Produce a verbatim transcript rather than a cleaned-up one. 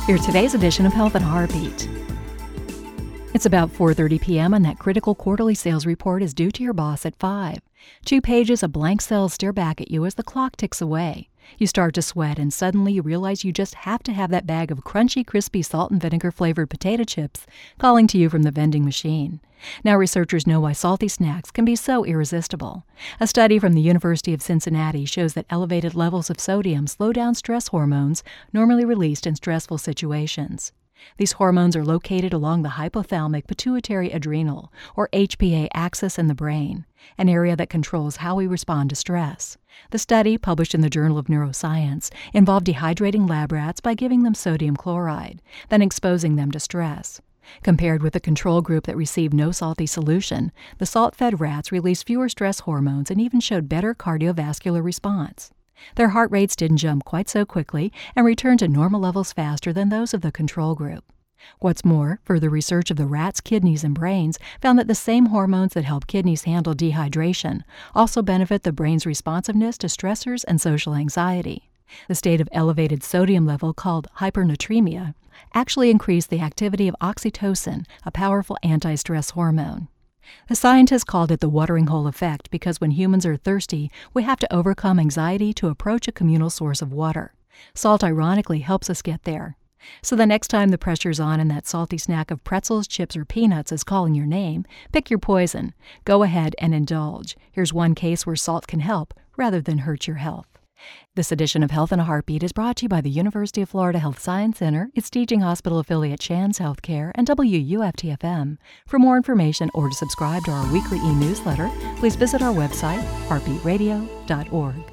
Here's today's edition of Health in a Heartbeat. It's about four thirty p.m. and that critical quarterly sales report is due to your boss at five. Two pages of blank cells stare back at you as the clock ticks away. You start to sweat and suddenly you realize you just have to have that bag of crunchy, crispy, salt and vinegar flavored potato chips calling to you from the vending machine. Now researchers know why salty snacks can be so irresistible. A study from the University of Cincinnati shows that elevated levels of sodium slow down stress hormones normally released in stressful situations. These hormones are located along the hypothalamic pituitary adrenal, or H P A axis in the brain, an area that controls how we respond to stress. The study, published in the Journal of Neuroscience, involved dehydrating lab rats by giving them sodium chloride, then exposing them to stress. Compared with the control group that received no salty solution, the salt-fed rats released fewer stress hormones and even showed better cardiovascular response. Their heart rates didn't jump quite so quickly and returned to normal levels faster than those of the control group. What's more, further research of the rats' kidneys and brains found that the same hormones that help kidneys handle dehydration also benefit the brain's responsiveness to stressors and social anxiety. The state of elevated sodium level, called hypernatremia, actually increased the activity of oxytocin, a powerful anti-stress hormone. The scientists called it the watering hole effect because when humans are thirsty, we have to overcome anxiety to approach a communal source of water. Salt, ironically, helps us get there. So the next time the pressure's on and that salty snack of pretzels, chips, or peanuts is calling your name, pick your poison. Go ahead and indulge. Here's one case where salt can help rather than hurt your health. This edition of Health in a Heartbeat is brought to you by the University of Florida Health Science Center, its teaching hospital affiliate Shands Healthcare, and W U F T F M. For more information or to subscribe to our weekly e-newsletter, please visit our website, heartbeat radio dot org.